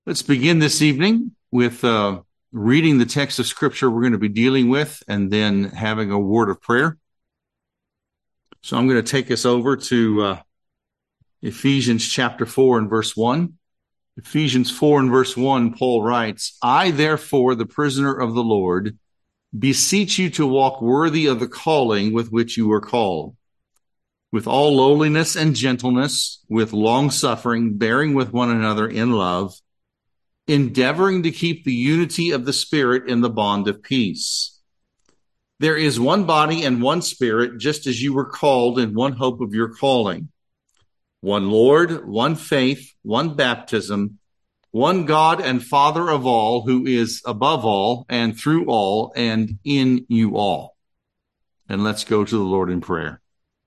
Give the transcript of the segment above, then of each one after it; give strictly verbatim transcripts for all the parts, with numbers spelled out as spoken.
Let's begin this evening with uh, reading the text of Scripture we're going to be dealing with and then having a word of prayer. So I'm going to take us over to uh, Ephesians chapter four and verse one. Ephesians four and verse one, Paul writes, I therefore, the prisoner of the Lord, beseech you to walk worthy of the calling with which you were called, with all lowliness and gentleness, with long-suffering, bearing with one another in love, endeavoring to keep the unity of the Spirit in the bond of peace. There is one body and one Spirit, just as you were called in one hope of your calling. One Lord, one faith, one baptism, one God and Father of all, who is above all and through all and in you all. And let's go to the Lord in prayer.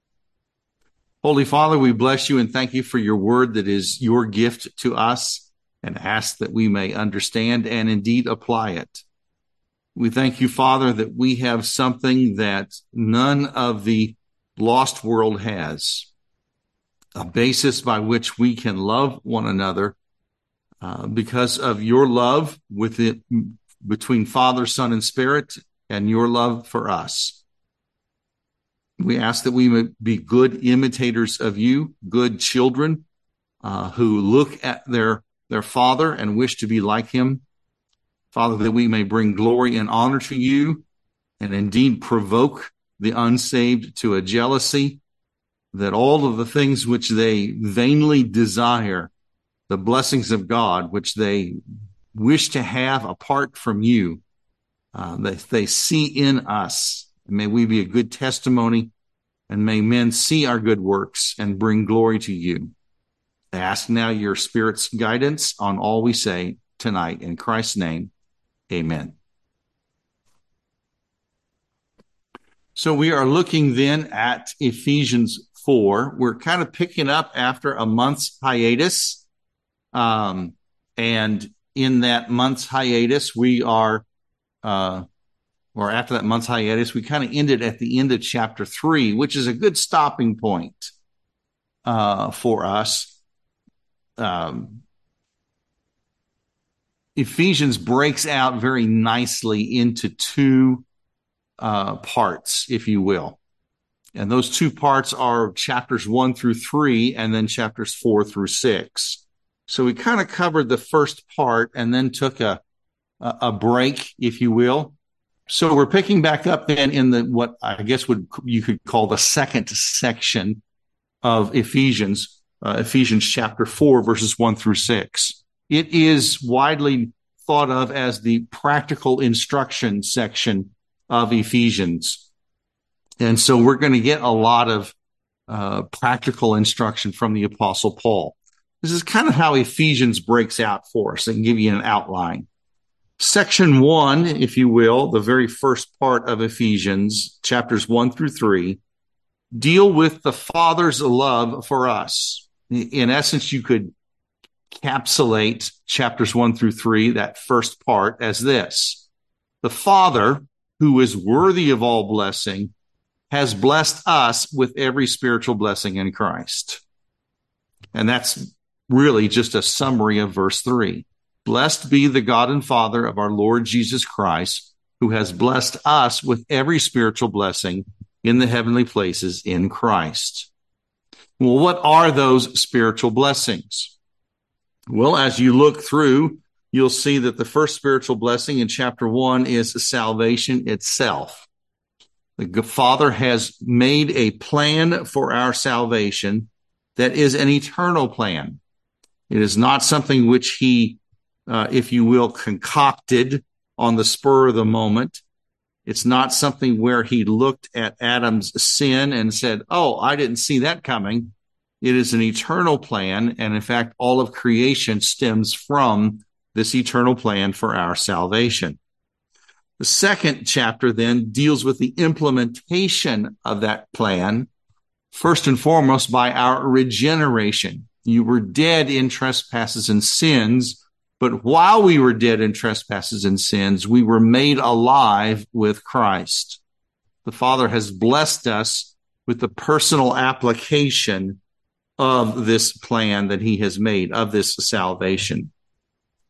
Holy Father, we bless you and thank you for your word that is your gift to us, and ask that we may understand and indeed apply it. We thank you, Father, that we have something that none of the lost world has, a basis by which we can love one another uh, because of your love with it, between Father, Son, and Spirit, and your love for us. We ask that we may be good imitators of you, good children uh, who look at their their Father and wish to be like him. Father, that we may bring glory and honor to you and indeed provoke the unsaved to a jealousy, that all of the things which they vainly desire, the blessings of God, which they wish to have apart from you, uh, that they see in us. May we be a good testimony, and may men see our good works and bring glory to you. I ask now your Spirit's guidance on all we say tonight. In Christ's name, amen. So we are looking then at Ephesians four. We're kind of picking up after a month's hiatus. Um, and in that month's hiatus, we are, uh, or after that month's hiatus, we kind of ended at the end of chapter three, which is a good stopping point uh, for us. Um, Ephesians breaks out very nicely into two uh, parts, if you will. And those two parts are chapters one through three, and then chapters four through six. So we kind of covered the first part and then took a, a, a break, if you will. So we're picking back up then in the, what I guess would you could call the second section of Ephesians. Uh, Ephesians chapter four, verses one through six. It is widely thought of as the practical instruction section of Ephesians. And so we're going to get a lot of uh, practical instruction from the Apostle Paul. This is kind of how Ephesians breaks out for us. I can give you an outline. Section one, if you will, the very first part of Ephesians, chapters one through three, deal with the Father's love for us. In essence, you could encapsulate chapters one through three, that first part, as this. The Father, who is worthy of all blessing, has blessed us with every spiritual blessing in Christ. And that's really just a summary of verse three. Blessed be the God and Father of our Lord Jesus Christ, who has blessed us with every spiritual blessing in the heavenly places in Christ. Well, what are those spiritual blessings? Well, as you look through, you'll see that the first spiritual blessing in chapter one is salvation itself. The Father has made a plan for our salvation that is an eternal plan. It is not something which he, uh, if you will, concocted on the spur of the moment. It's not something where he looked at Adam's sin and said, oh, I didn't see that coming. It is an eternal plan. And in fact, all of creation stems from this eternal plan for our salvation. The second chapter then deals with the implementation of that plan, first and foremost by our regeneration. You were dead in trespasses and sins, but while we were dead in trespasses and sins, we were made alive with Christ. The Father has blessed us with the personal application of this plan that he has made, of this salvation.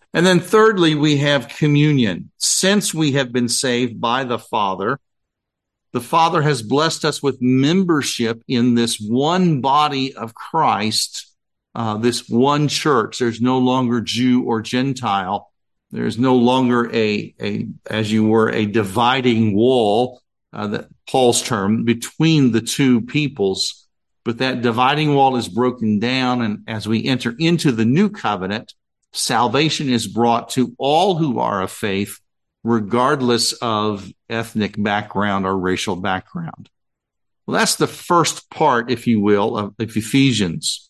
And then thirdly, we have communion. Since we have been saved by the Father, the Father has blessed us with membership in this one body of Christ, uh, this one church. There's no longer Jew or Gentile. There's no longer a, a as you were, a dividing wall, uh, that Paul's term, between the two peoples. But that dividing wall is broken down, and as we enter into the new covenant, salvation is brought to all who are of faith, regardless of ethnic background or racial background. Well, that's the first part, if you will, of, of Ephesians.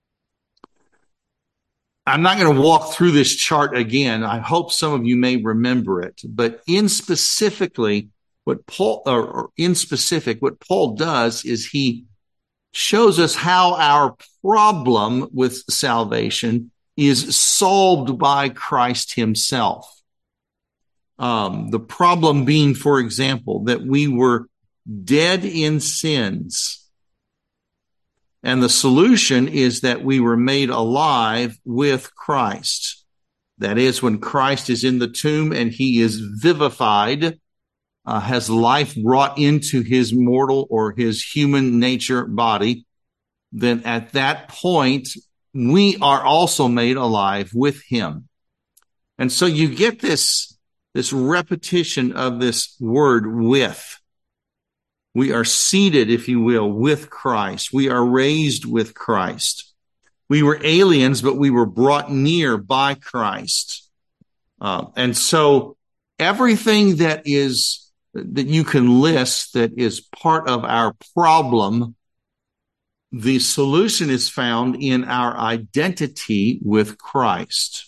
I'm not going to walk through this chart again. I hope some of you may remember it, but in specifically, what Paul, or, or in specific, what Paul does is he shows us how our problem with salvation is solved by Christ himself. Um, the problem being, for example, that we were dead in sins. And the solution is that we were made alive with Christ. That is, when Christ is in the tomb and he is vivified, uh, has life brought into his mortal or his human nature body, then at that point, we are also made alive with him. And so you get this, this repetition of this word with. We are seated, if you will, with Christ. We are raised with Christ. We were aliens, but we were brought near by Christ. Uh, and so everything that is, that you can list that is part of our problem, the solution is found in our identity with Christ.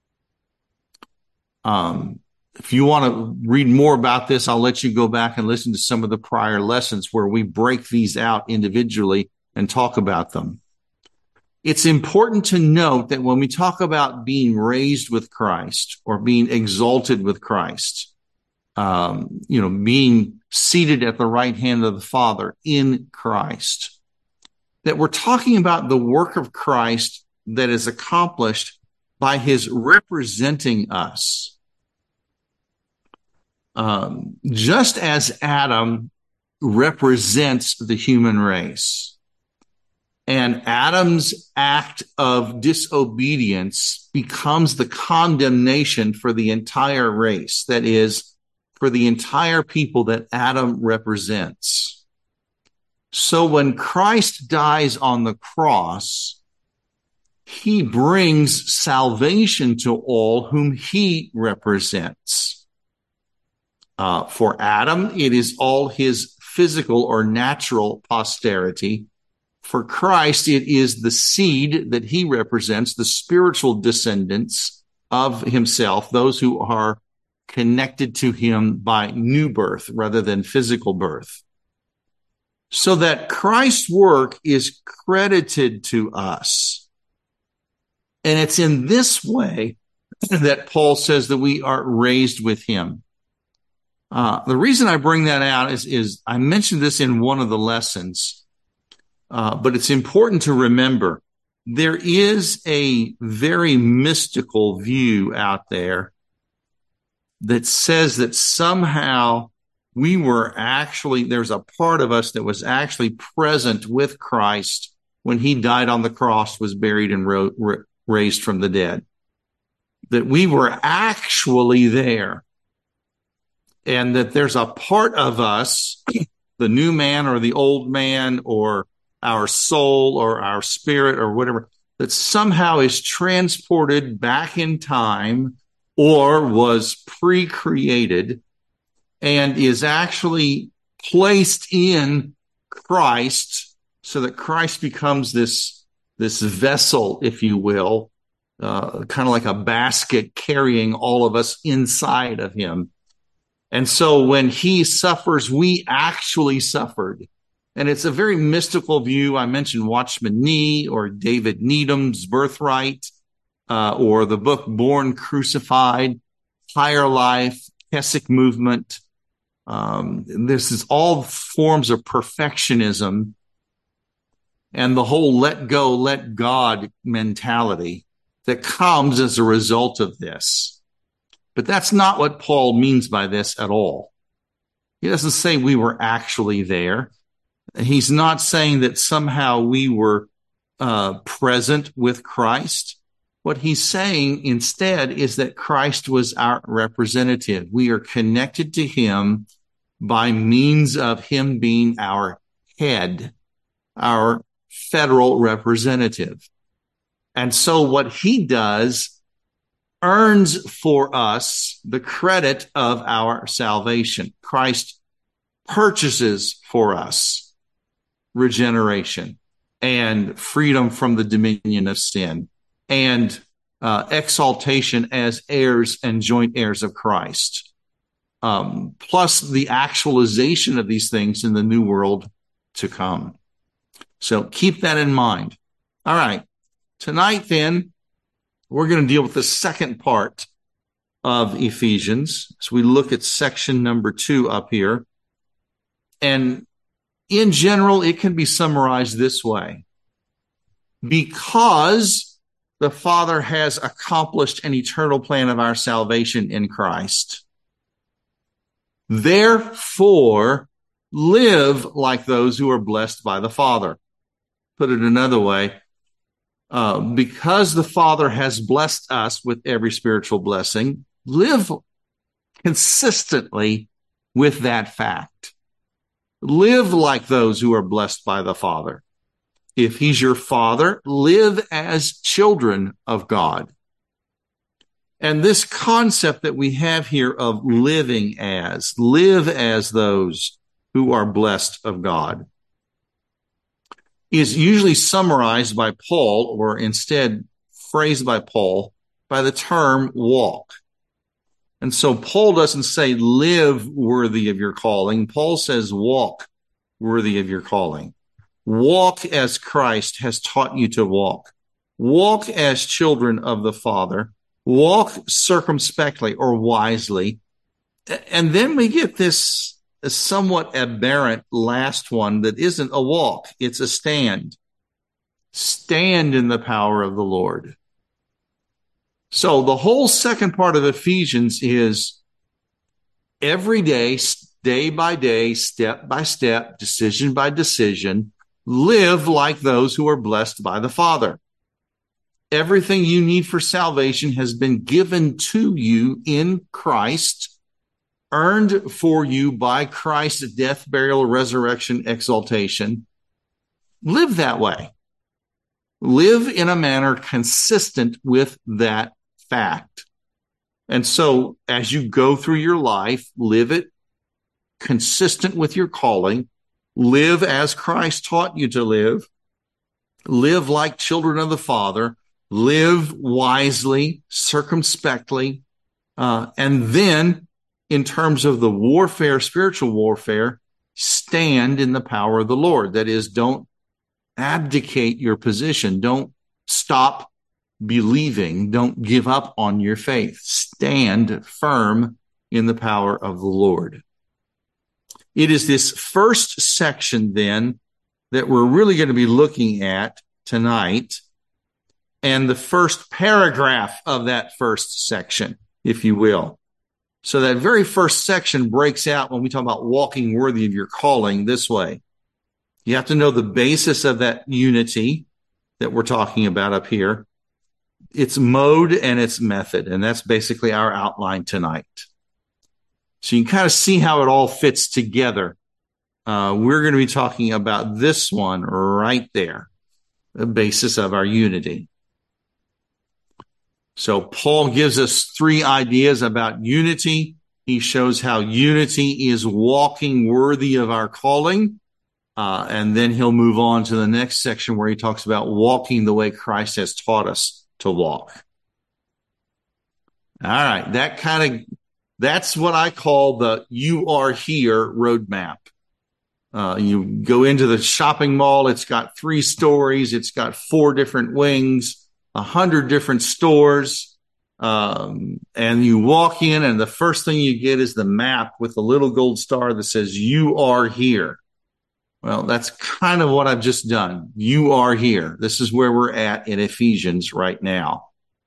Um, if you want to read more about this, I'll let you go back and listen to some of the prior lessons where we break these out individually and talk about them. It's important to note that when we talk about being raised with Christ or being exalted with Christ, um, you know, being seated at the right hand of the Father in Christ, that we're talking about the work of Christ that is accomplished by his representing us. Um, just as Adam represents the human race, and Adam's act of disobedience becomes the condemnation for the entire race, that is, for the entire people that Adam represents. So when Christ dies on the cross, he brings salvation to all whom he represents. Uh, for Adam, it is all his physical or natural posterity. For Christ, it is the seed that he represents, the spiritual descendants of himself, those who are connected to him by new birth rather than physical birth. So that Christ's work is credited to us. And it's in this way that Paul says that we are raised with him. Uh, the reason I bring that out is, is I mentioned this in one of the lessons, uh, but it's important to remember there is a very mystical view out there that says that somehow we were actually, there's a part of us that was actually present with Christ when he died on the cross, was buried and ro- ra- raised from the dead. That we were actually there. And that there's a part of us, the new man or the old man or our soul or our spirit or whatever, that somehow is transported back in time or was pre-created and is actually placed in Christ so that Christ becomes this, this vessel, if you will, uh, kind of like a basket carrying all of us inside of him. And so when he suffers, we actually suffered. And it's a very mystical view. I mentioned Watchman Nee or David Needham's Birthright, uh, or the book Born Crucified, Higher Life, Keswick Movement. Um, this is all forms of perfectionism and the whole let go, let God mentality. that comes as a result of this. But that's not what Paul means by this at all. He doesn't say we were actually there. He's not saying that somehow we were uh, present with Christ. What he's saying instead is that Christ was our representative. We are connected to him by means of him being our head, our federal representative. And so what he does earns for us the credit of our salvation. Christ purchases for us regeneration and freedom from the dominion of sin and uh, exaltation as heirs and joint heirs of Christ, um, plus the actualization of these things in the new world to come. So keep that in mind. All right. Tonight, then, we're going to deal with the second part of Ephesians. So we look at section number two up here. And in general, it can be summarized this way. Because the Father has accomplished an eternal plan of our salvation in Christ, therefore, live like those who are blessed by the Father. Put it another way, uh, because the Father has blessed us with every spiritual blessing, live consistently with that fact. Live like those who are blessed by the Father. If he's your Father, live as children of God. And this concept that we have here of living as, live as those who are blessed of God, is usually summarized by Paul, or instead phrased by Paul, by the term walk. And so Paul doesn't say live worthy of your calling. Paul says walk worthy of your calling. Walk as Christ has taught you to walk. Walk as children of the Father. Walk circumspectly or wisely. And then we get this somewhat aberrant last one that isn't a walk. It's a stand. Stand in the power of the Lord. So the whole second part of Ephesians is every day, day by day, step by step, decision by decision, live like those who are blessed by the Father. Everything you need for salvation has been given to you in Christ, earned for you by Christ's death, burial, resurrection, exaltation. Live that way. Live in a manner consistent with that fact. And so as you go through your life, live it consistent with your calling. Live as Christ taught you to live. Live like children of the Father. Live wisely, circumspectly. Uh, and then, in terms of the warfare, spiritual warfare, stand in the power of the Lord. That is, don't abdicate your position. Don't stop believing. Don't give up on your faith. Stand firm in the power of the Lord. It is this first section, then, that we're really going to be looking at tonight, and the first paragraph of that first section, if you will. So that very first section breaks out when we talk about walking worthy of your calling this way. You have to know the basis of that unity that we're talking about up here, its mode and its method, and that's basically our outline tonight. So you can kind of see how it all fits together. Uh, we're going to be talking about this one right there, the basis of our unity. So Paul gives us three ideas about unity. He shows how unity is walking worthy of our calling. Uh, and then he'll move on to the next section where he talks about walking the way Christ has taught us to walk. All right. That kind of, that's what I call the you are here roadmap. Uh, you go into the shopping mall. It's got three stories. It's got four different wings. A hundred different stores, um, and you walk in, and the first thing you get is the map with the little gold star that says, you are here. Well, that's kind of what I've just done. You are here. This is where we're at in Ephesians right now.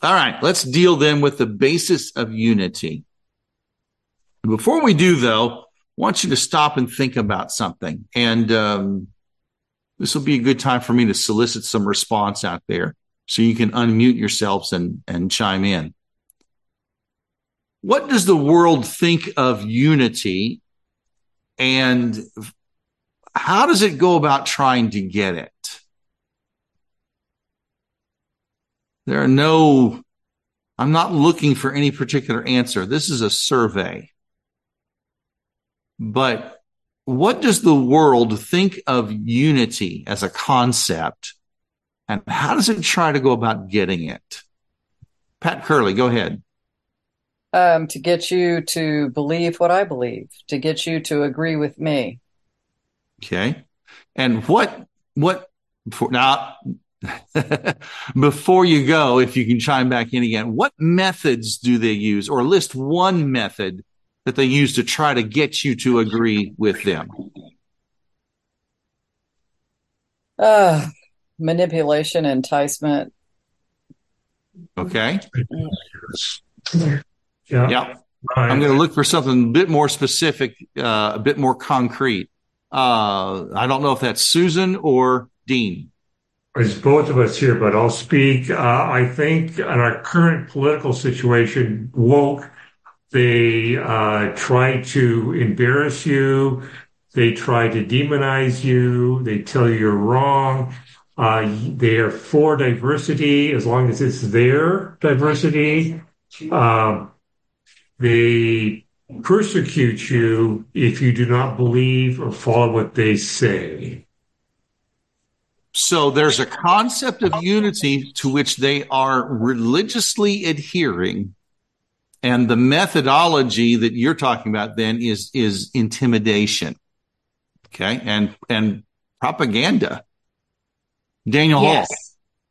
All right, let's deal then with the basis of unity. Before we do, though, I want you to stop and think about something. And um, this will be a good time for me to solicit some response out there so you can unmute yourselves and, and chime in. What does the world think of unity, and how does it go about trying to get it? There are no, I'm not looking for any particular answer. This is a survey. But what does the world think of unity as a concept, and how does it try to go about getting it? Pat Curley, go ahead. Um, to get you to believe what I believe, to get you to agree with me. Okay. And what, what, for, now, before you go, if you can chime back in again, what methods do they use, or list one method that they use to try to get you to agree with them? Uh, manipulation, enticement. Okay. Yeah. Yeah. I'm going to look for something a bit more specific, uh, a bit more concrete. Uh, I don't know if that's Susan or Dean. It's both of us here, but I'll speak. Uh, I think in our current political situation, woke, they uh, try to embarrass you. They try to demonize you. They tell you you're wrong. Uh, they are for diversity as long as it's their diversity. Uh, they persecute you if you do not believe or follow what they say. So there's a concept of unity to which they are religiously adhering. And the methodology that you're talking about then is, is intimidation. Okay. And, and propaganda. Daniel Yes. Hall.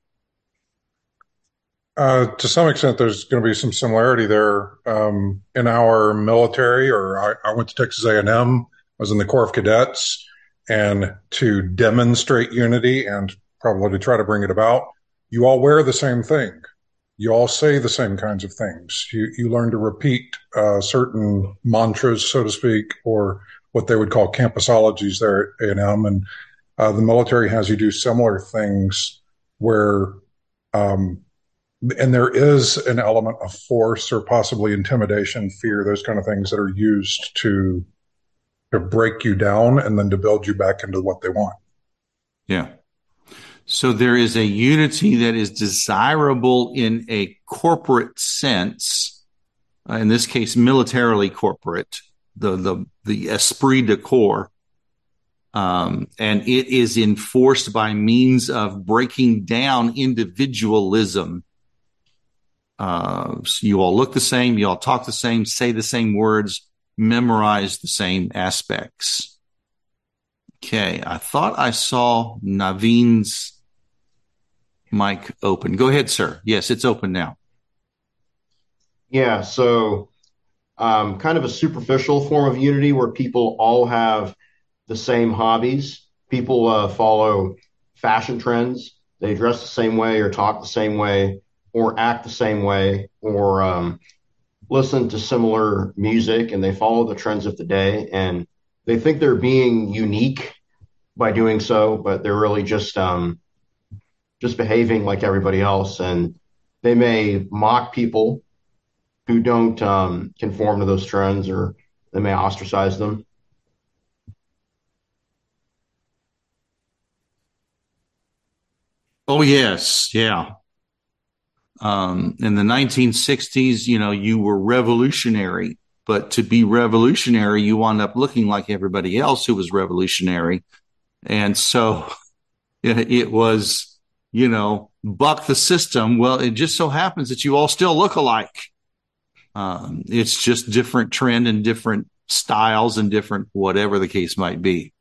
Uh, to some extent, there's going to be some similarity there. Um, in our military, or I, I went to Texas A and M, I was in the Corps of Cadets, and to demonstrate unity and probably to try to bring it about, you all wear the same thing. You all say the same kinds of things. You, you learn to repeat uh, certain mantras, so to speak, or what they would call campusologies there at A and M. And uh, the military has you do similar things where um, and there is an element of force or possibly intimidation, fear, those kind of things that are used to to break you down and then to build you back into what they want. Yeah. So there is a unity that is desirable in a corporate sense, uh, in this case, militarily corporate, the the the esprit de corps. Um, and it is enforced by means of breaking down individualism. Uh, so you all look the same, you all talk the same, say the same words, memorize the same aspects. Okay, I thought I saw Naveen's mic open. Go ahead, sir. Yes, it's open now. Yeah, so um, kind of a superficial form of unity where people all have the same hobbies. People uh, follow fashion trends. They dress the same way or talk the same way or act the same way or um, listen to similar music, and they follow the trends of the day. And they think they're being unique by doing so, but they're really just um, just behaving like everybody else. And they may mock people who don't um, conform to those trends, or they may ostracize them. Oh, yes. Yeah. Um, in the nineteen sixties, you know, you were revolutionary, but to be revolutionary, you wound up looking like everybody else who was revolutionary. And so it, it was, you know, buck the system. Well, it just so happens that you all still look alike. Um, it's just different trend and different styles and different whatever the case might be.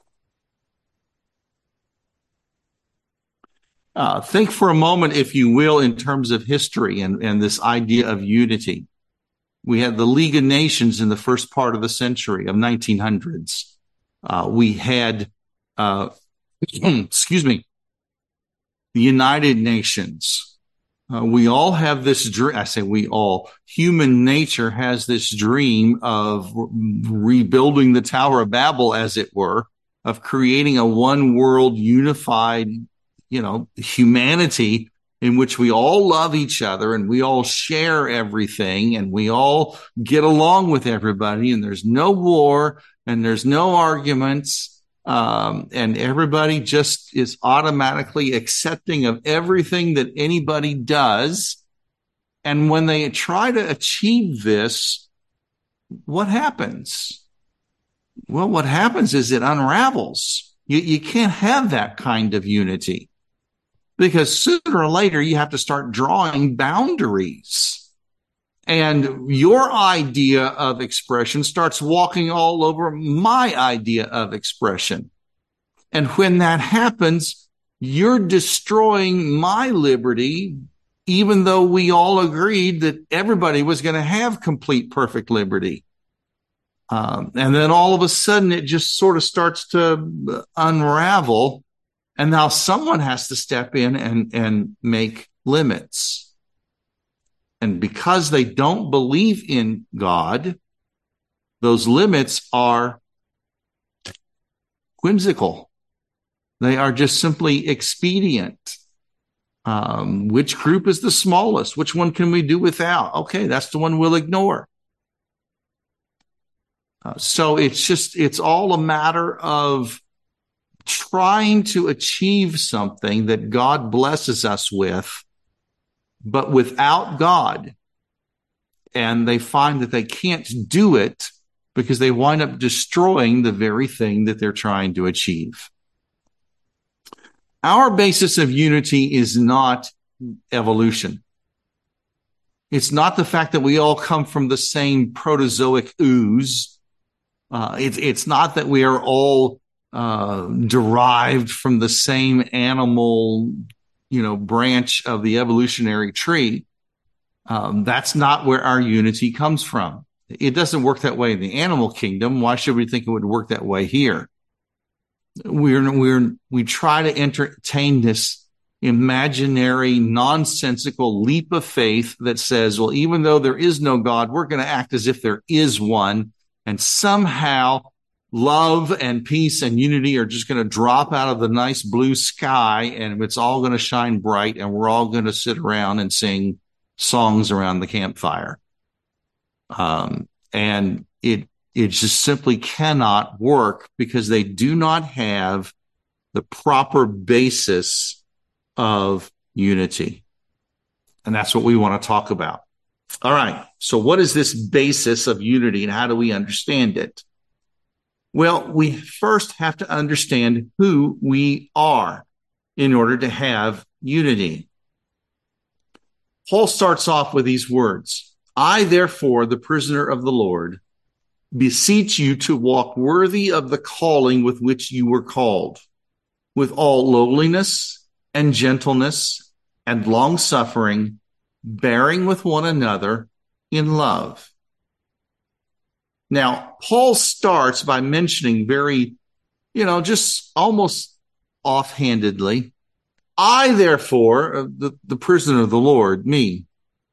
Uh, think for a moment, if you will, in terms of history and, and this idea of unity. We had the League of Nations in the first part of the century of nineteen hundreds. Uh, we had, uh, excuse me, the United Nations Uh, we all have this dream. I say we all. Human nature has this dream of re- rebuilding the Tower of Babel, as it were, of creating a one world unified, you know, humanity in which we all love each other and we all share everything and we all get along with everybody and there's no war and there's no arguments. Um, and everybody just is automatically accepting of everything that anybody does. And when they try to achieve this, what happens? Well, what happens is it unravels. You, you can't have that kind of unity because sooner or later you have to start drawing boundaries. And your idea of expression starts walking all over my idea of expression. And when that happens, you're destroying my liberty, even though we all agreed that everybody was going to have complete, perfect liberty. Um, and then all of a sudden it just sort of starts to unravel. And now someone has to step in and, and make limits. And because they don't believe in God, those limits are whimsical. They are just simply expedient. Um, which group is the smallest? Which one can we do without? Okay, that's the one we'll ignore. Uh, so it's just, it's all a matter of trying to achieve something that God blesses us with, but without God. And they find that they can't do it because they wind up destroying the very thing that they're trying to achieve. Our basis of unity is not evolution. It's not the fact that we all come from the same protozoic ooze. Uh, it, it's not that we are all uh, derived from the same animal, you know, branch of the evolutionary tree. Um, that's not where our unity comes from. It doesn't work that way in the animal kingdom. Why should we think it would work that way here? We're, we're, we try to entertain this imaginary, nonsensical leap of faith that says, well, even though there is no God, we're going to act as if there is one. And somehow love and peace and unity are just going to drop out of the nice blue sky and it's all going to shine bright and we're all going to sit around and sing songs around the campfire. Um, and it, it just simply cannot work because they do not have the proper basis of unity. And that's what we want to talk about. All right. So what is this basis of unity and how do we understand it? Well, we first have to understand who we are in order to have unity. Paul starts off with these words. I, therefore, the prisoner of the Lord, beseech you to walk worthy of the calling with which you were called, with all lowliness and gentleness and long suffering, bearing with one another in love. Now, Paul starts by mentioning very, you know, just almost offhandedly, I, therefore, the, the prisoner of the Lord, me.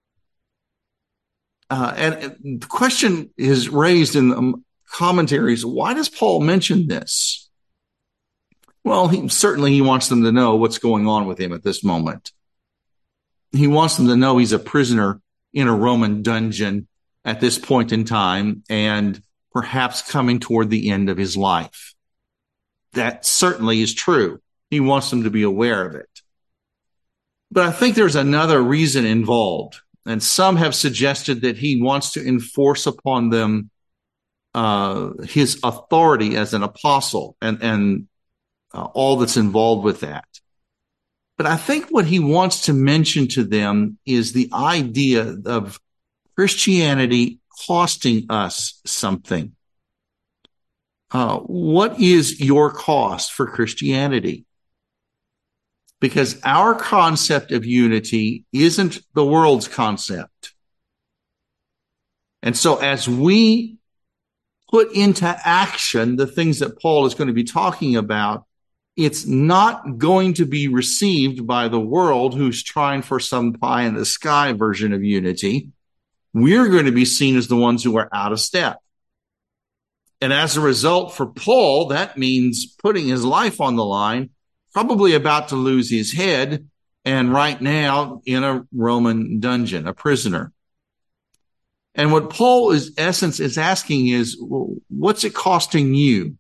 Uh, and the question is raised in the commentaries, why does Paul mention this? Well, he, certainly he wants them to know what's going on with him at this moment. He wants them to know he's a prisoner in a Roman dungeon at this point in time and perhaps coming toward the end of his life. That certainly is true. He wants them to be aware of it. But I think there's another reason involved, and some have suggested that he wants to enforce upon them uh, his authority as an apostle and, and uh, all that's involved with that. But I think what he wants to mention to them is the idea of Christianity costing us something. Uh, what is your cost for Christianity? Because our concept of unity isn't the world's concept. And so as we put into action the things that Paul is going to be talking about, it's not going to be received by the world who's trying for some pie in the sky version of unity. We're going to be seen as the ones who are out of step. And as a result, for Paul, that means putting his life on the line, probably about to lose his head, and right now in a Roman dungeon, a prisoner. And what Paul is, essence, is asking is, well, what's it costing you?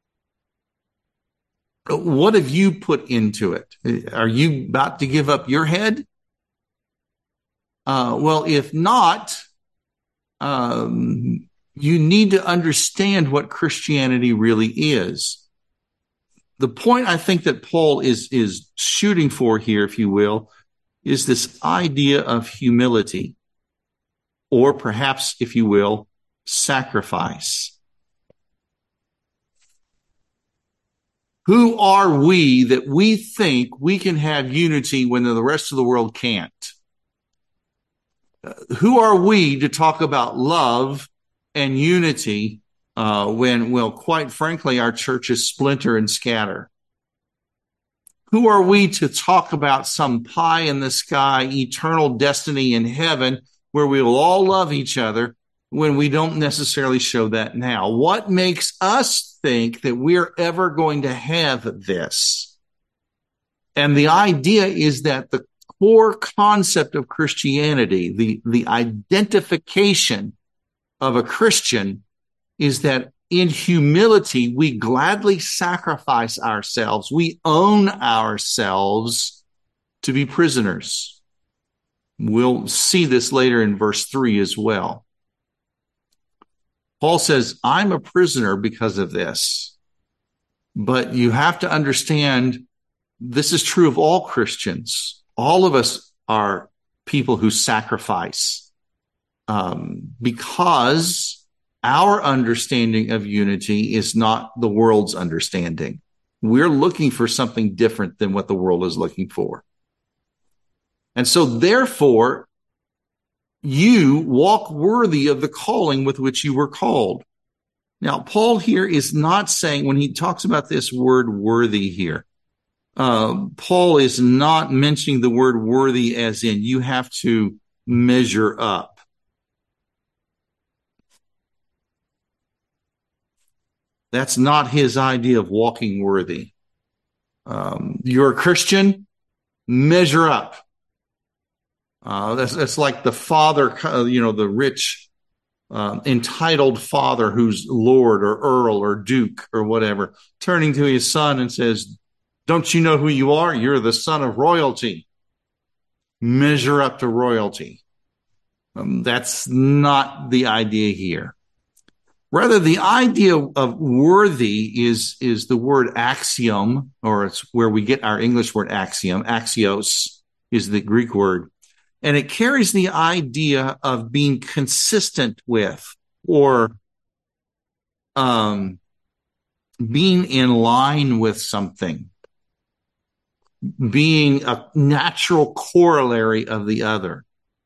What have you put into it? Are you about to give up your head? Uh, well, if not, um, you need to understand what Christianity really is. The point I think that Paul is, is shooting for here, if you will, is this idea of humility, or perhaps, if you will, sacrifice. Who are we that we think we can have unity when the rest of the world can't? Uh, who are we to talk about love and unity uh, when, well, quite frankly, our churches splinter and scatter? Who are we to talk about some pie in the sky, eternal destiny in heaven, where we will all love each other, when we don't necessarily show that now? What makes us think that we're ever going to have this? And the idea is that the core concept of Christianity, the, the identification of a Christian, is that in humility, we gladly sacrifice ourselves. We own ourselves to be prisoners. We'll see this later in verse three as well. Paul says, I'm a prisoner because of this. But you have to understand, this is true of all Christians. All of us are people who sacrifice um, because our understanding of unity is not the world's understanding. We're looking for something different than what the world is looking for. And so therefore, you walk worthy of the calling with which you were called. Now, Paul here is not saying, when he talks about this word worthy here, uh, Paul is not mentioning the word worthy as in you have to measure up. That's not his idea of walking worthy. Um, you're a Christian, measure up. Uh, that's, that's like the father, uh, you know, the rich, uh, entitled father who's lord or earl or duke or whatever, turning to his son and says, don't you know who you are? You're the son of royalty. Measure up to royalty. Um, that's not the idea here. Rather, the idea of worthy is, is the word axiom, or it's where we get our English word axiom. Axios is the Greek word. And it carries the idea of being consistent with, or um, being in line with something, being a natural corollary of the other.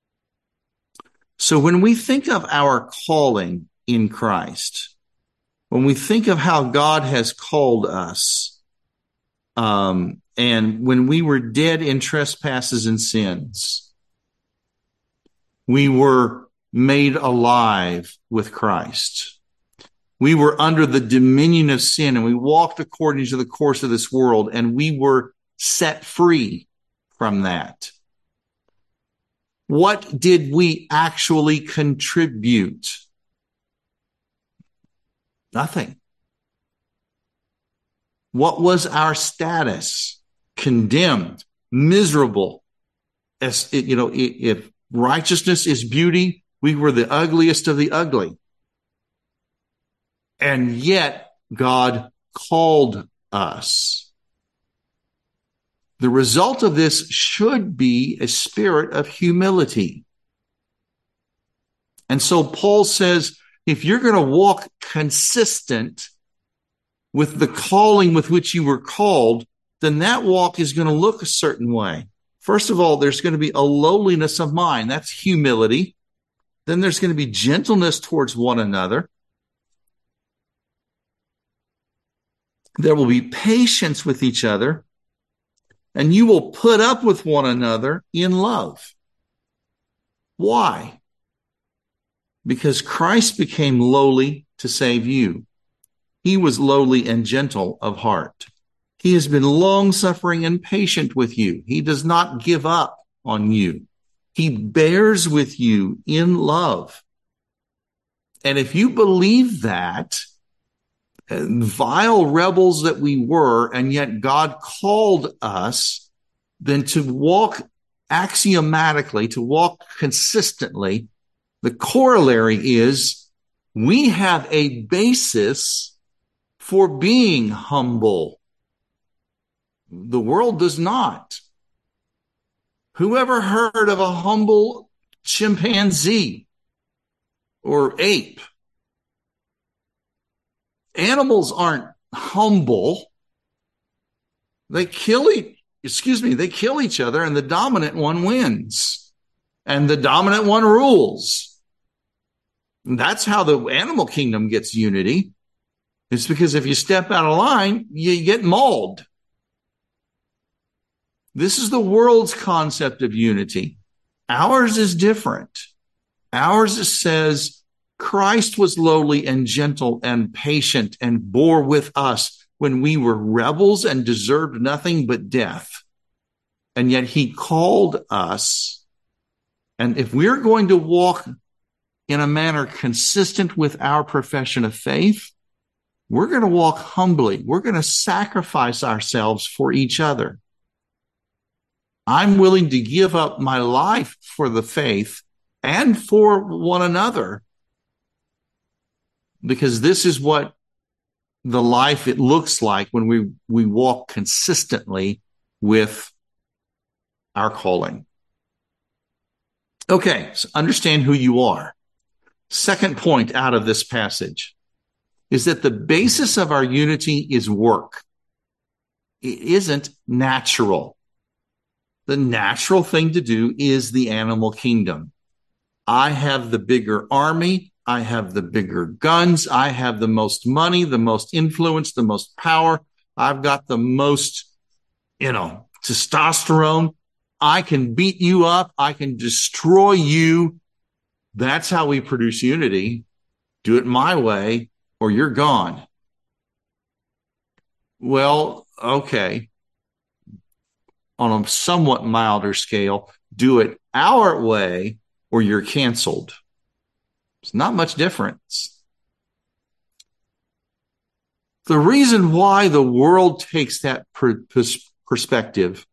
So when we think of our calling in Christ, when we think of how God has called us, um, and when we were dead in trespasses and sins, we were made alive with Christ. We were under the dominion of sin, and we walked according to the course of this world, and we were set free from that. What did we actually contribute? Nothing. What was our status? Condemned, miserable. As you know, if righteousness is beauty, we were the ugliest of the ugly. And yet God called us. The result of this should be a spirit of humility. And so Paul says, if you're going to walk consistent with the calling with which you were called, then that walk is going to look a certain way. First of all, there's going to be a lowliness of mind. That's humility. Then there's going to be gentleness towards one another. There will be patience with each other, and you will put up with one another in love. Why? Because Christ became lowly to save you. He was lowly and gentle of heart. He has been long-suffering and patient with you. He does not give up on you. He bears with you in love. And if you believe that, vile rebels that we were, and yet God called us then to walk axiomatically, to walk consistently, the corollary is we have a basis for being humble. The world does not. Whoever heard of a humble chimpanzee or ape? Animals aren't humble. They kill each, excuse me, they kill each other, and the dominant one wins. And the dominant one rules. And that's how the animal kingdom gets unity. It's because if you step out of line, you get mauled. This is the world's concept of unity. Ours is different. Ours says Christ was lowly and gentle and patient and bore with us when we were rebels and deserved nothing but death. And yet he called us. And if we're going to walk in a manner consistent with our profession of faith, we're going to walk humbly. We're going to sacrifice ourselves for each other. I'm willing to give up my life for the faith and for one another, because this is what the life it looks like when we, we walk consistently with our calling. Okay, so understand who you are. Second point out of this passage is that the basis of our unity is work. It isn't natural. The natural thing to do is the animal kingdom. I have the bigger army. I have the bigger guns. I have the most money, the most influence, the most power. I've got the most, you know, testosterone. I can beat you up. I can destroy you. That's how we produce unity. Do it my way or you're gone. Well, okay. On a somewhat milder scale, do it our way or you're canceled. It's not much difference. The reason why the world takes that per- perspective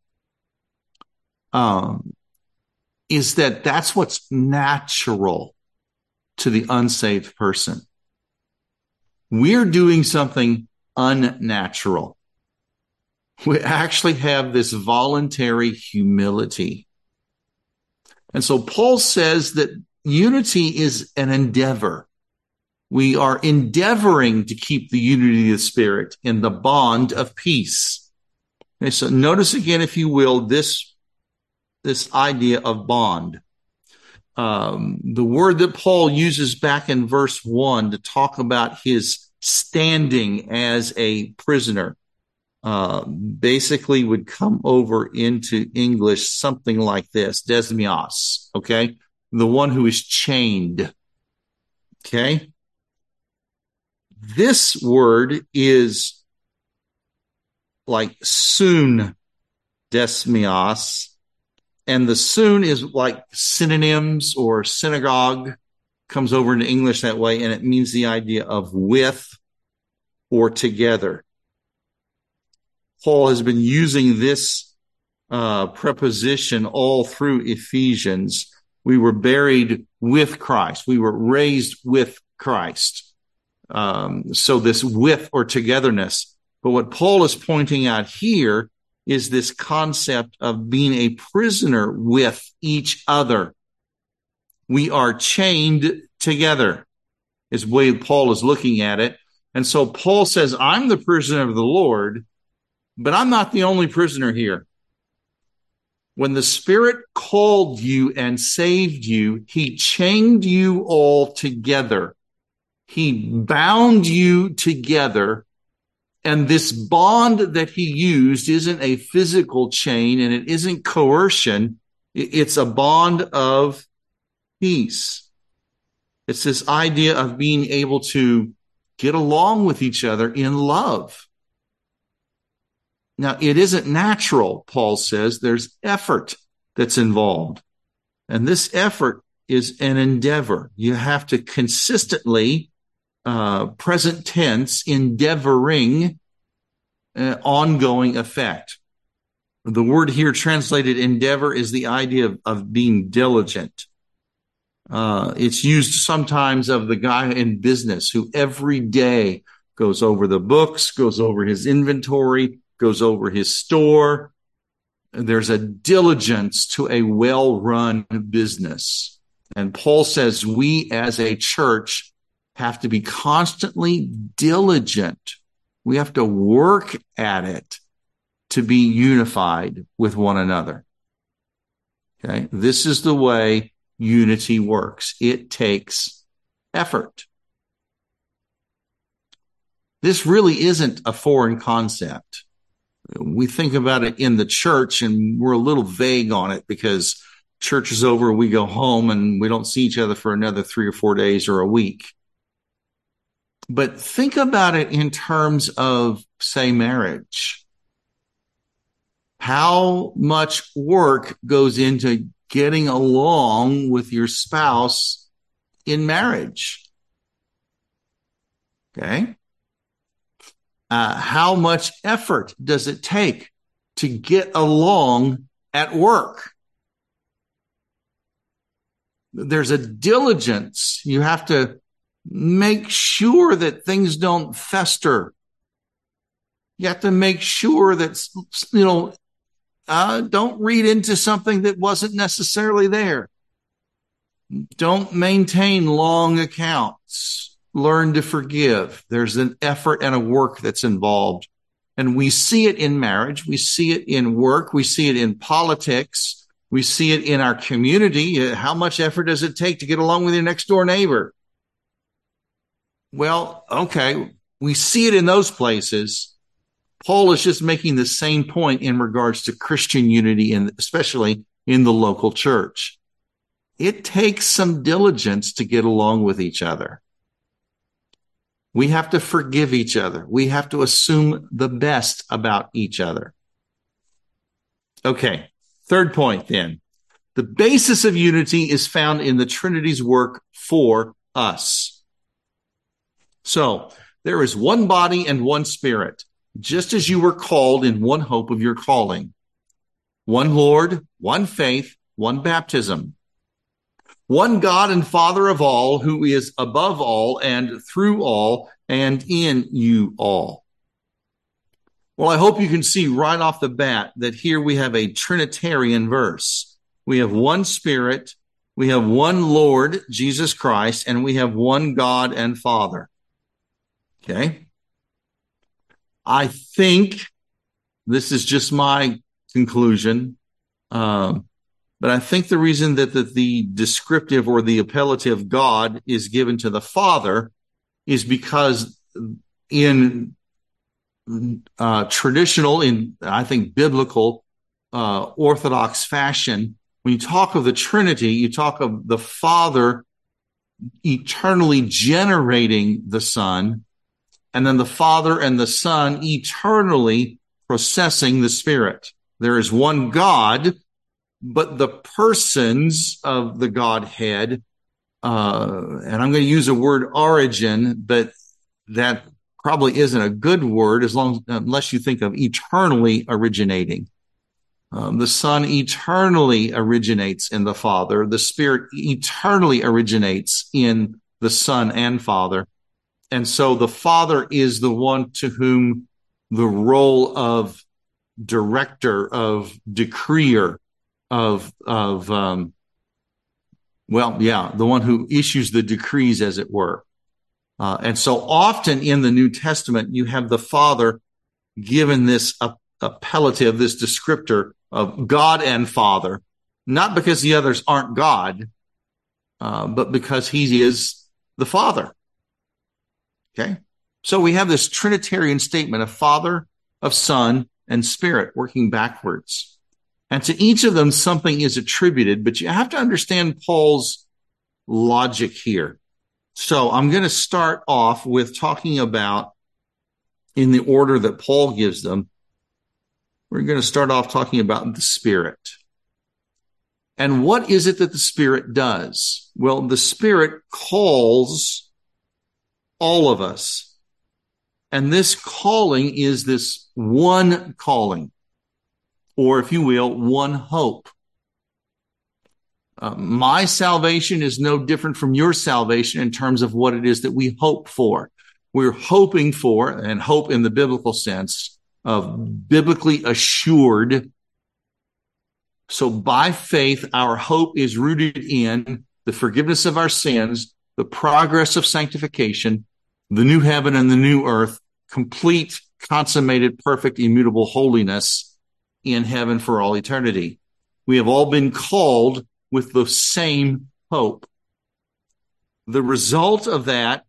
um, is that that's what's natural to the unsaved person. We're doing something unnatural. We actually have this voluntary humility. And so Paul says that unity is an endeavor. We are endeavoring to keep the unity of the Spirit in the bond of peace. Okay, so notice again, if you will, this, this idea of bond. Um, the word that Paul uses back in verse one to talk about his standing as a prisoner uh, basically would come over into English something like this, desmios, okay? The one who is chained, okay? This word is like soon, desmios, and the soon is like synonyms or synagogue, comes over into English that way, and it means the idea of with or together. Paul has been using this uh, preposition all through Ephesians. We were buried with Christ. We were raised with Christ. Um, so this with or togetherness. But what Paul is pointing out here is this concept of being a prisoner with each other. We are chained together, is the way Paul is looking at it. And so Paul says, I'm the prisoner of the Lord, but I'm not the only prisoner here. When the Spirit called you and saved you, he chained you all together. He bound you together And this bond that he used isn't a physical chain, and it isn't coercion. It's a bond of peace. It's this idea of being able to get along with each other in love. Now, it isn't natural, Paul says. There's effort that's involved. And this effort is an endeavor. You have to consistently, uh, present tense, endeavoring, uh, ongoing effect. The word here translated endeavor is the idea of, of being diligent. Uh, it's used sometimes of the guy in business who every day goes over the books, goes over his inventory, goes over his store. There's a diligence to a well-run business. And Paul says we as a church have to be constantly diligent. We have to work at it to be unified with one another. Okay, this is the way unity works. It takes effort. This really isn't a foreign concept. We think about it in the church and we're a little vague on it because church is over, we go home and we don't see each other for another three or four days or a week. But think about it in terms of, say, marriage. How much work goes into getting along with your spouse in marriage? Okay. Uh, how much effort does it take to get along at work? There's a diligence. You have to make sure that things don't fester. You have to make sure that, you know, uh, don't read into something that wasn't necessarily there. Don't maintain long accounts. Learn to forgive. There's an effort and a work that's involved. And we see it in marriage. We see it in work. We see it in politics. We see it in our community. How much effort does it take to get along with your next door neighbor? Well, okay, we see it in those places. Paul is just making the same point in regards to Christian unity, and especially in the local church. It takes some diligence to get along with each other. We have to forgive each other. We have to assume the best about each other. Okay, third point then. The basis of unity is found in the Trinity's work for us. So, there is one body and one spirit, just as you were called in one hope of your calling. One Lord, one faith, one baptism. One God and Father of all, who is above all and through all and in you all. Well, I hope you can see right off the bat that here we have a Trinitarian verse. We have one Spirit, we have one Lord, Jesus Christ, and we have one God and Father. Okay? I think, this is just my conclusion, um, but I think the reason that the, the descriptive or the appellative God is given to the Father is because in uh, traditional, in I think biblical, uh, Orthodox fashion, when you talk of the Trinity, you talk of the Father eternally generating the Son, and then the Father and the Son eternally processing the Spirit. There is one God, but the persons of the Godhead, uh, and I'm going to use a word origin, but that probably isn't a good word as long unless you think of eternally originating. Um, the Son eternally originates in the Father. The Spirit eternally originates in the Son and Father. And so the Father is the one to whom the role of director, of decreer, of, of, um, well, yeah, the one who issues the decrees, as it were. Uh, and so often in the New Testament, you have the Father given this uh, appellative, this descriptor of God and Father, not because the others aren't God, uh, but because he is the Father. Okay. So we have this Trinitarian statement of Father, of Son, and Spirit working backwards. And to each of them, something is attributed, but you have to understand Paul's logic here. So I'm going to start off with talking about, in the order that Paul gives them, we're going to start off talking about the Spirit. And what is it that the Spirit does? Well, the Spirit calls all of us. And this calling is this one calling, or if you will, one hope. Uh, my salvation is no different from your salvation in terms of what it is that we hope for. We're hoping for, and hope in the biblical sense of biblically assured. So by faith, our hope is rooted in the forgiveness of our sins, the progress of sanctification, the new heaven and the new earth, complete, consummated, perfect, immutable holiness in heaven for all eternity. We have all been called with the same hope. The result of that,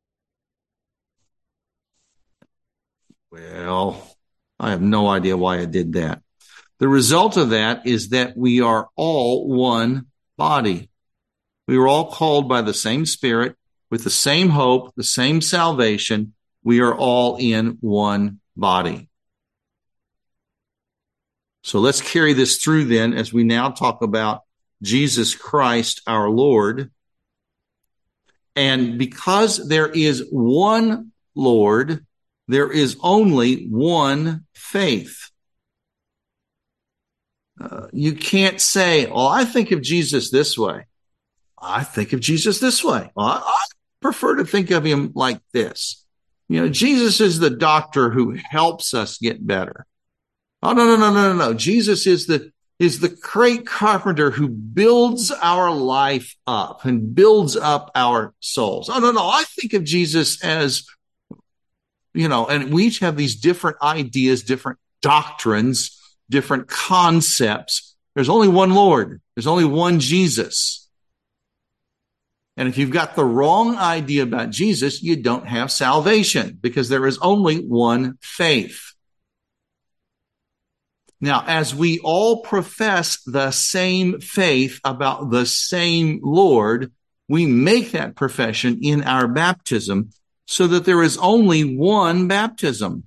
well, I have no idea why I did that. The result of that is that we are all one body. We were all called by the same Spirit, with the same hope, the same salvation. We are all in one body. So let's carry this through then as we now talk about Jesus Christ, our Lord. And because there is one Lord, there is only one faith. Uh, you can't say, oh, I think of Jesus this way. I think of Jesus this way. Well, I, I prefer to think of him like this. You know, Jesus is the doctor who helps us get better. Oh, no, no, no, no, no, no. Jesus is the is the great carpenter who builds our life up and builds up our souls. Oh, no, no. I think of Jesus as, you know, and we each have these different ideas, different doctrines, different concepts. There's only one Lord. There's only one Jesus. And if you've got the wrong idea about Jesus, you don't have salvation because there is only one faith. Now, as we all profess the same faith about the same Lord, we make that profession in our baptism so that there is only one baptism.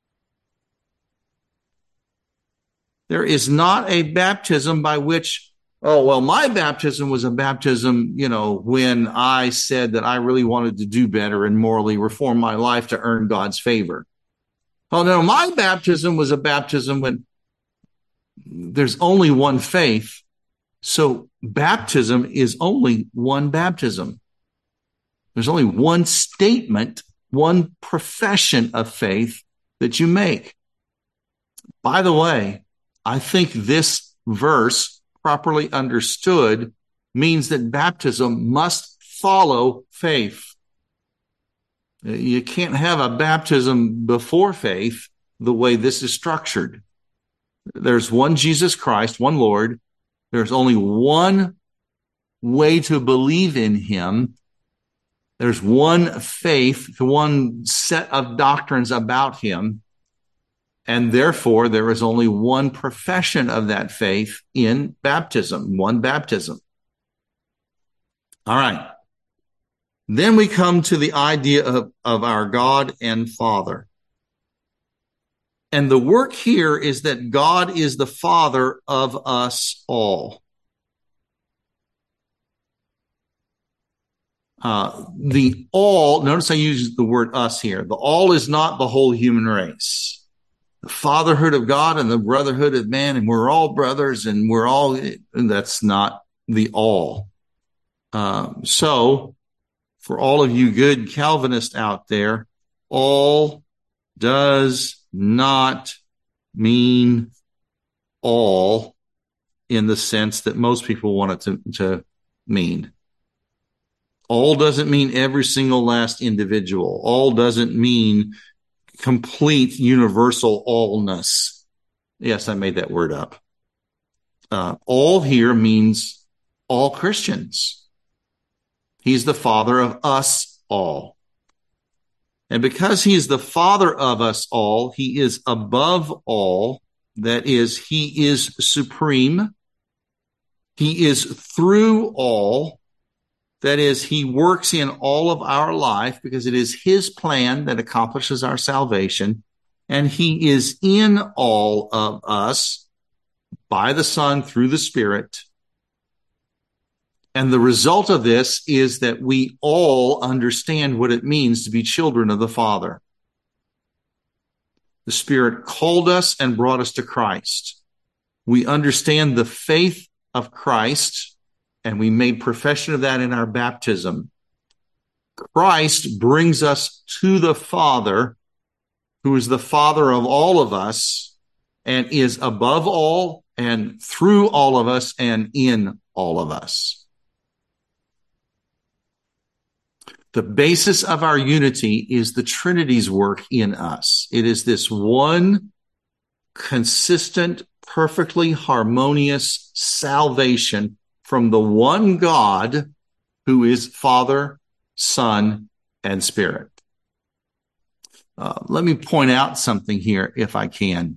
There is not a baptism by which, oh, well, my baptism was a baptism, you know, when I said that I really wanted to do better and morally reform my life to earn God's favor. Oh, no, my baptism was a baptism when there's only one faith. So baptism is only one baptism. There's only one statement, one profession of faith that you make. By the way, I think this verse, properly understood, means that baptism must follow faith. You can't have a baptism before faith the way this is structured. There's one Jesus Christ, one Lord. There's only one way to believe in him. There's one faith, one set of doctrines about him. And therefore, there is only one profession of that faith in baptism, one baptism. All right. Then we come to the idea of, of our God and Father. And the work here is that God is the Father of us all. Uh, the all, notice I use the word us here. The all is not the whole human race. The fatherhood of God and the brotherhood of man, and we're all brothers and we're all, and that's not the all. Um, so for all of you good Calvinists out there, all does not mean all in the sense that most people want it to, to mean. All doesn't mean every single last individual. All doesn't mean complete universal allness. Yes, I made that word up. Uh, all here means all Christians. He's the Father of us all. And because he is the Father of us all, he is above all. That is, he is supreme. He is through all. That is, he works in all of our life because it is his plan that accomplishes our salvation. And he is in all of us by the Son through the Spirit. And the result of this is that we all understand what it means to be children of the Father. The Spirit called us and brought us to Christ. We understand the faith of Christ, and we made profession of that in our baptism. Christ brings us to the Father, who is the Father of all of us, and is above all, and through all of us, and in all of us. The basis of our unity is the Trinity's work in us. It is this one consistent, perfectly harmonious salvation from the one God who is Father, Son, and Spirit. Uh, let me point out something here, if I can.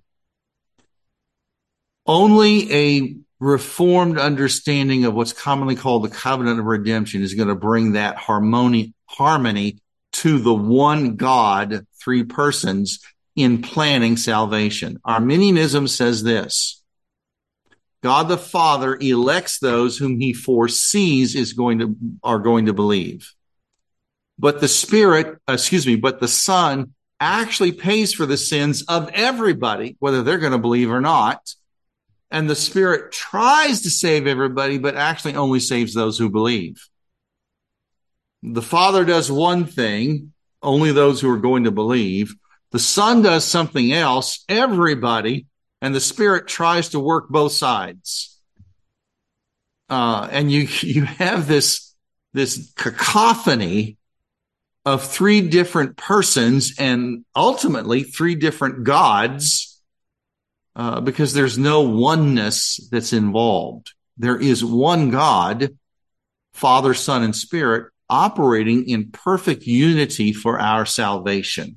Only a reformed understanding of what's commonly called the covenant of redemption is going to bring that harmony, harmony to the one God, three persons, in planning salvation. Arminianism says this: God the Father elects those whom he foresees is going to are going to believe. But the Spirit, excuse me, but the Son actually pays for the sins of everybody, whether they're going to believe or not. And the Spirit tries to save everybody, but actually only saves those who believe. The Father does one thing, only those who are going to believe. The Son does something else, everybody, and the Spirit tries to work both sides. Uh, and you you have this, this cacophony of three different persons and ultimately three different gods. Uh, because there's no oneness that's involved. There is one God, Father, Son, and Spirit, operating in perfect unity for our salvation.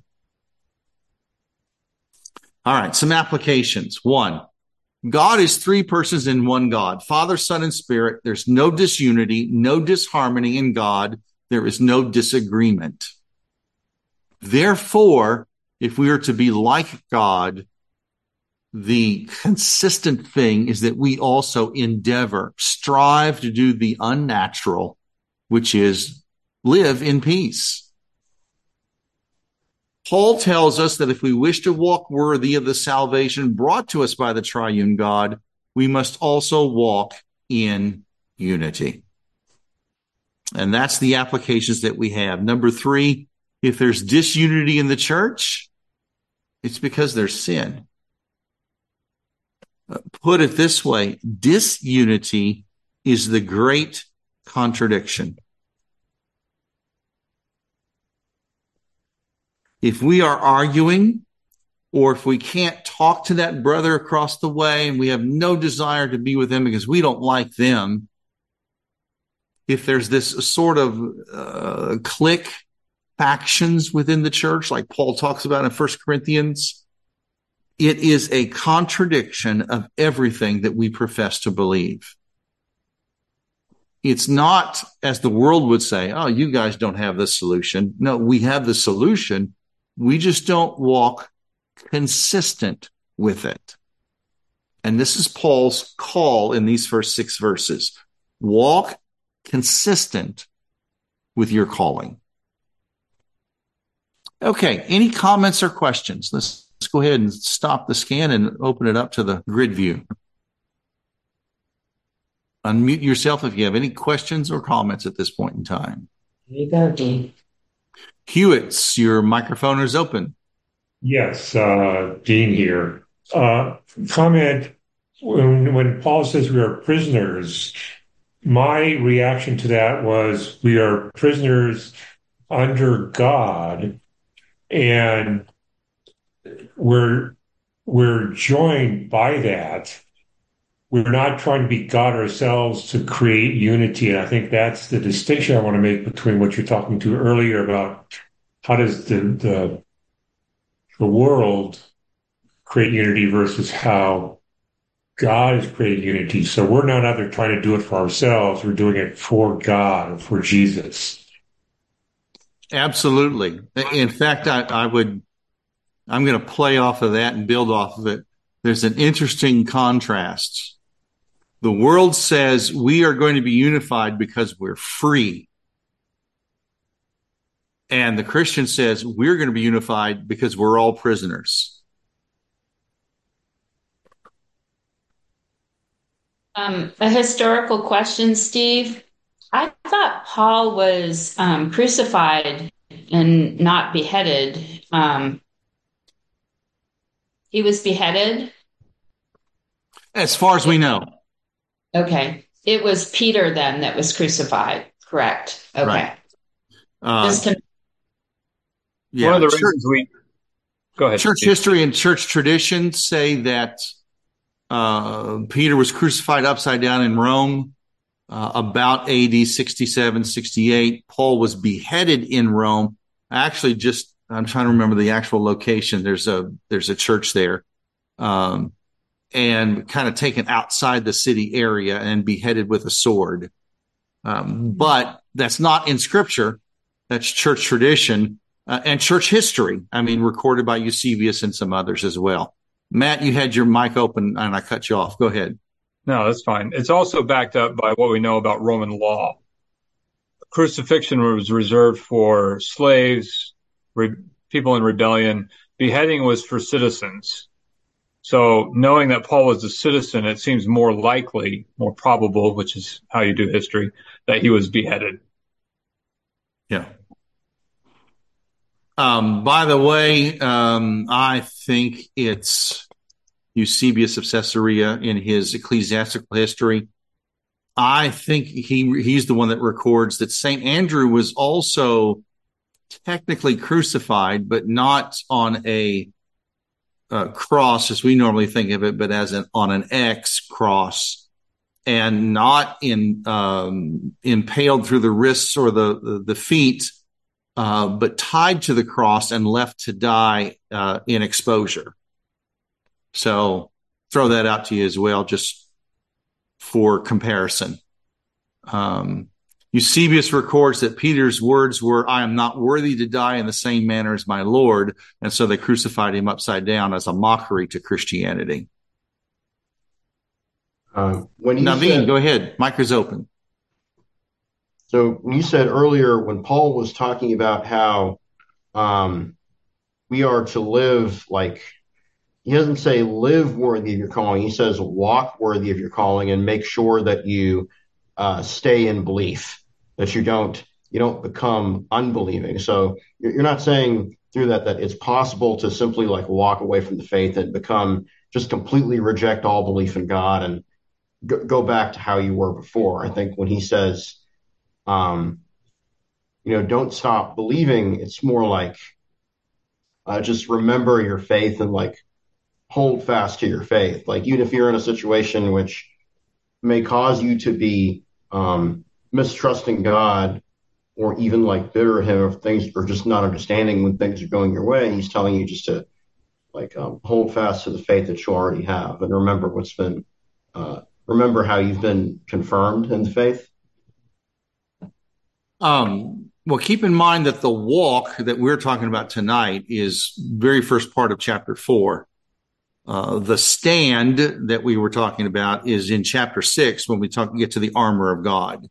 All right, some applications. One, God is three persons in one God, Father, Son, and Spirit. There's no disunity, no disharmony in God. There is no disagreement. Therefore, if we are to be like God, the consistent thing is that we also endeavor, strive to do the unnatural, which is live in peace. Paul tells us that if we wish to walk worthy of the salvation brought to us by the triune God, we must also walk in unity. And that's the applications that we have. Number three, if there's disunity in the church, it's because there's sin. Put it this way, disunity is the great contradiction. If we are arguing, or if we can't talk to that brother across the way and we have no desire to be with them because we don't like them, if there's this sort of uh, clique factions within the church, like Paul talks about in First Corinthians, it is a contradiction of everything that we profess to believe. It's not, as the world would say, oh, you guys don't have the solution. No, we have the solution. We just don't walk consistent with it. And this is Paul's call in these first six verses. Walk consistent with your calling. Okay, any comments or questions? Let's Let's go ahead and stop the scan and open it up to the grid view. Unmute yourself if you have any questions or comments at this point in time. Here you go, Dean. Hewitts, your microphone is open. Yes, uh, Dean here. Uh, comment, when, when Paul says we are prisoners, my reaction to that was we are prisoners under God, and we're we're joined by that. We're not trying to be God ourselves to create unity. And I think that's the distinction I want to make between what you're talking to earlier about how does the the the world create unity versus how God has created unity? So we're not out there trying to do it for ourselves. We're doing it for God or for Jesus. Absolutely. In fact, I, I would, I'm going to play off of that and build off of it. There's an interesting contrast. The world says we are going to be unified because we're free. And the Christian says we're going to be unified because we're all prisoners. Um, a historical question, Steve. I thought Paul was um, crucified and not beheaded. Um, he was beheaded? As far as we know. Okay. It was Peter then that was crucified, correct? Okay. Right. Uh, Just to- yeah, One of the church, reasons we go ahead. church Steve. history and church tradition say that uh, Peter was crucified upside down in Rome. Uh, about A D sixty-seven, sixty-eight. Paul was beheaded in Rome. Actually, just, I'm trying to remember the actual location. There's a, there's a church there. Um, and kind of taken outside the city area and beheaded with a sword. Um, but that's not in scripture. That's church tradition, uh, and church history. I mean, recorded by Eusebius and some others as well. Matt, you had your mic open and I cut you off. Go ahead. No, that's fine. It's also backed up by what we know about Roman law. Crucifixion was reserved for slaves, re- people in rebellion. Beheading was for citizens. So knowing that Paul was a citizen, it seems more likely, more probable, which is how you do history, that he was beheaded. Yeah. Um, by the way, um, I think it's Eusebius of Caesarea in his ecclesiastical history. I think he he's the one that records that Saint Andrew was also technically crucified, but not on a, a cross as we normally think of it, but as an on an X cross, and not in um, impaled through the wrists or the the, the feet, uh, but tied to the cross and left to die uh, in exposure. So throw that out to you as well, just for comparison. Um, Eusebius records that Peter's words were, "I am not worthy to die in the same manner as my Lord." And so they crucified him upside down as a mockery to Christianity. Um, when you Naveen, said, go ahead. Mic is open. So when you said earlier, when Paul was talking about how um, we are to live like, he doesn't say live worthy of your calling. He says walk worthy of your calling and make sure that you uh, stay in belief, that you don't you don't become unbelieving. So you're, you're not saying through that that it's possible to simply like walk away from the faith and become just completely reject all belief in God and go, go back to how you were before. I think when he says, um, you know, don't stop believing, it's more like uh, just remember your faith and like hold fast to your faith. Like even if you're in a situation which may cause you to be um, mistrusting God or even like bitter at him or things or just not understanding when things are going your way, he's telling you just to like um, hold fast to the faith that you already have and remember what's been, uh, remember how you've been confirmed in the faith. Um, well, keep in mind that the walk that we're talking about tonight is very first part of chapter four. Uh, the stand that we were talking about is in chapter six when we talk get to the armor of God.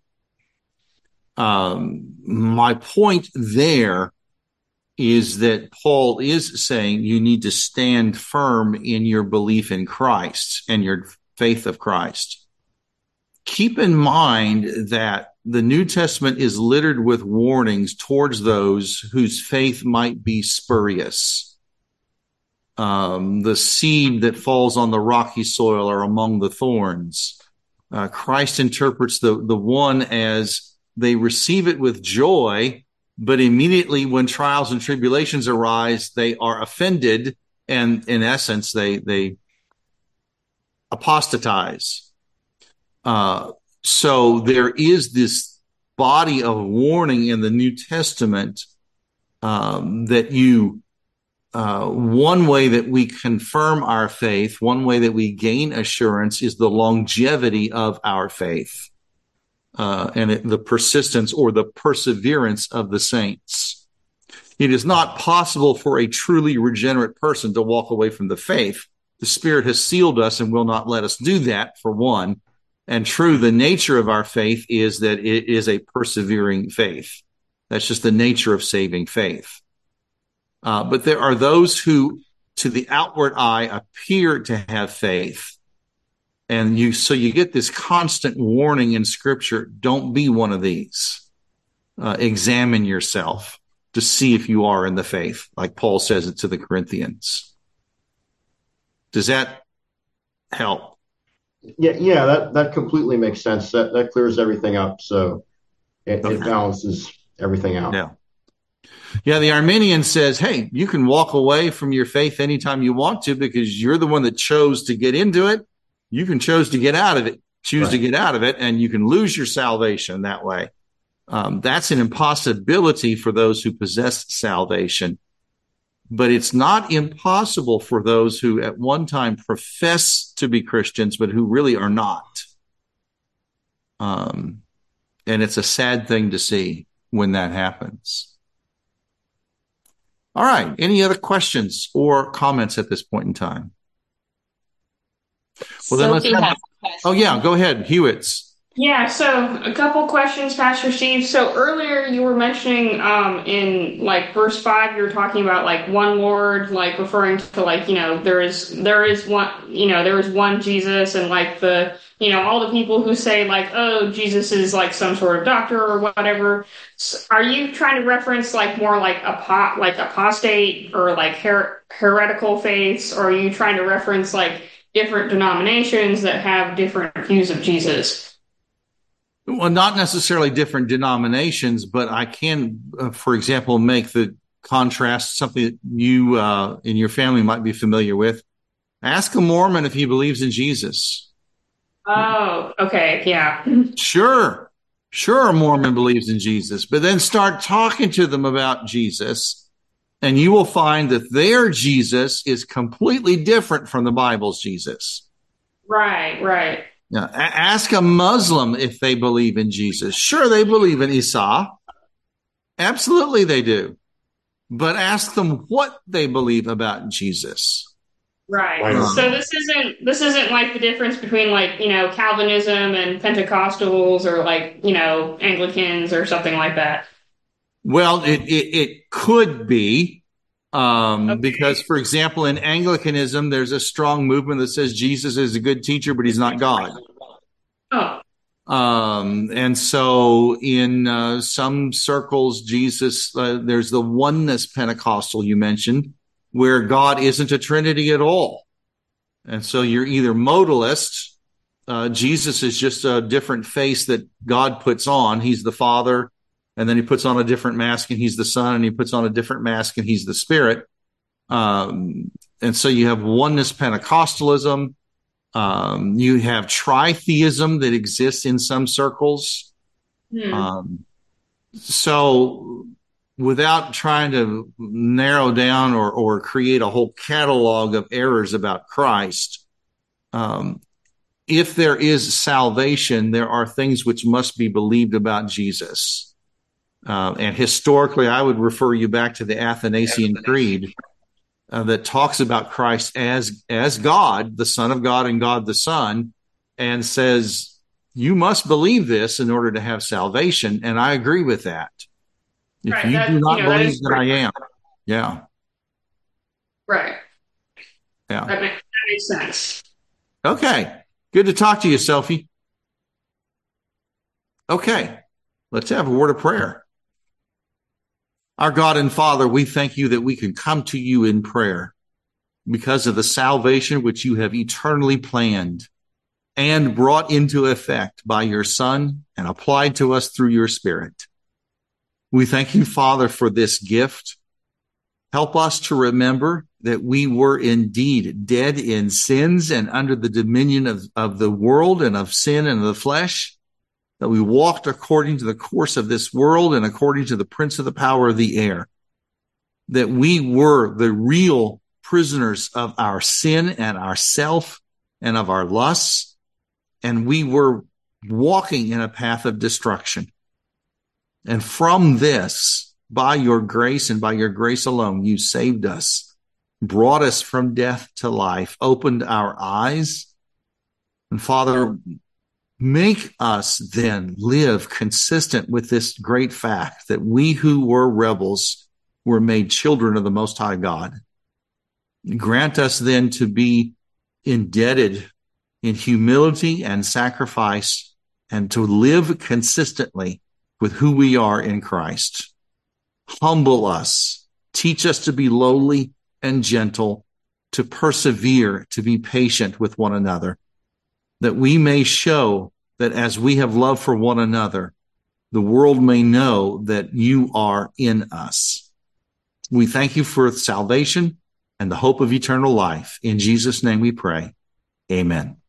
Um, my point there is that Paul is saying you need to stand firm in your belief in Christ and your faith of Christ. Keep in mind that the New Testament is littered with warnings towards those whose faith might be spurious. Um, the seed that falls on the rocky soil or among the thorns. Uh, Christ interprets the, the one as they receive it with joy, but immediately when trials and tribulations arise, they are offended and in essence, they, they apostatize. Uh, so there is this body of warning in the New Testament um, that you, uh, one way that we confirm our faith, one way that we gain assurance is the longevity of our faith, uh, and it, the persistence or the perseverance of the saints. It is not possible for a truly regenerate person to walk away from the faith. The Spirit has sealed us and will not let us do that, for one. And true, the nature of our faith is that it is a persevering faith. That's just the nature of saving faith. Uh, but there are those who, to the outward eye, appear to have faith. And you, so you get this constant warning in Scripture, don't be one of these. Uh, examine yourself to see if you are in the faith, like Paul says it to the Corinthians. Does that help? Yeah, yeah, that, that completely makes sense. That that clears everything up. So it, Okay. it balances everything out. Yeah. Yeah, the Arminian says, hey, you can walk away from your faith anytime you want to because you're the one that chose to get into it. You can choose to get out of it, choose Right. to get out of it, and you can lose your salvation that way. Um, that's an impossibility for those who possess salvation. But it's not impossible for those who at one time profess to be Christians, but who really are not. Um, and it's a sad thing to see when that happens. All right. Any other questions or comments at this point in time? Well, then let's Sophie have- has a question. Oh, yeah. Go ahead. Hewitt's. Yeah, so a couple questions, Pastor Steve. So earlier you were mentioning um, in like verse five, you were talking about like one Lord, like referring to like, you know, there is there is one, you know, there is one Jesus, and like the, you know, all the people who say like, oh, Jesus is like some sort of doctor or whatever. So are you trying to reference like more like apo- like apostate or like her- heretical faiths, or are you trying to reference like different denominations that have different views of Jesus? Well, not necessarily different denominations, but I can, uh, for example, make the contrast, something that you uh, in your family might be familiar with. Ask a Mormon if he believes in Jesus. Oh, okay, yeah. Sure, sure, a Mormon believes in Jesus, but then start talking to them about Jesus, and you will find that their Jesus is completely different from the Bible's Jesus. Right, right. Now, a- ask a Muslim if they believe in Jesus. Sure, they believe in Isa. Absolutely, they do. But ask them what they believe about Jesus. Right. Right. So this isn't this isn't like the difference between like, you know, Calvinism and Pentecostals or like, you know, Anglicans or something like that. Well, it it, it could be. Um, Okay. because, for example, in Anglicanism, there's a strong movement that says Jesus is a good teacher, but he's not God. Oh, Um, and so in uh, some circles, Jesus, uh, there's the oneness Pentecostal you mentioned, where God isn't a Trinity at all. And so you're either modalist, uh, Jesus is just a different face that God puts on. He's the Father, and then he puts on a different mask and he's the Son, and he puts on a different mask and he's the Spirit. Um, and so you have oneness Pentecostalism. Um, you have tritheism that exists in some circles. hmm. Um, so without trying to narrow down or, or create a whole catalog of errors about Christ, um, if there is salvation, there are things which must be believed about Jesus. Uh, and historically, I would refer you back to the Athanasian Creed uh, that talks about Christ as, as God, the Son of God and God the Son, and says, you must believe this in order to have salvation. And I agree with that. If Right, you that- do not you know, that believe is that I correct. am. Yeah. Right. Yeah. That makes, that makes sense. Okay. Good to talk to you, Sophie. Okay. Let's have a word of prayer. Our God and Father, we thank you that we can come to you in prayer because of the salvation which you have eternally planned and brought into effect by your Son and applied to us through your Spirit. We thank you, Father, for this gift. Help us to remember that we were indeed dead in sins and under the dominion of, of the world and of sin and of the flesh, that we walked according to the course of this world and according to the prince of the power of the air. that we were the real prisoners of our sin and our self and of our lusts, and we were walking in a path of destruction. And from this, by your grace and by your grace alone, you saved us, brought us from death to life, opened our eyes. And Father, make us then live consistent with this great fact that we who were rebels were made children of the Most High God. Grant us then to be indebted in humility and sacrifice and to live consistently with who we are in Christ. Humble us. Teach us to be lowly and gentle, to persevere, to be patient with one another, that we may show that as we have love for one another, the world may know that you are in us. We thank you for salvation and the hope of eternal life. In Jesus' name we pray. Amen.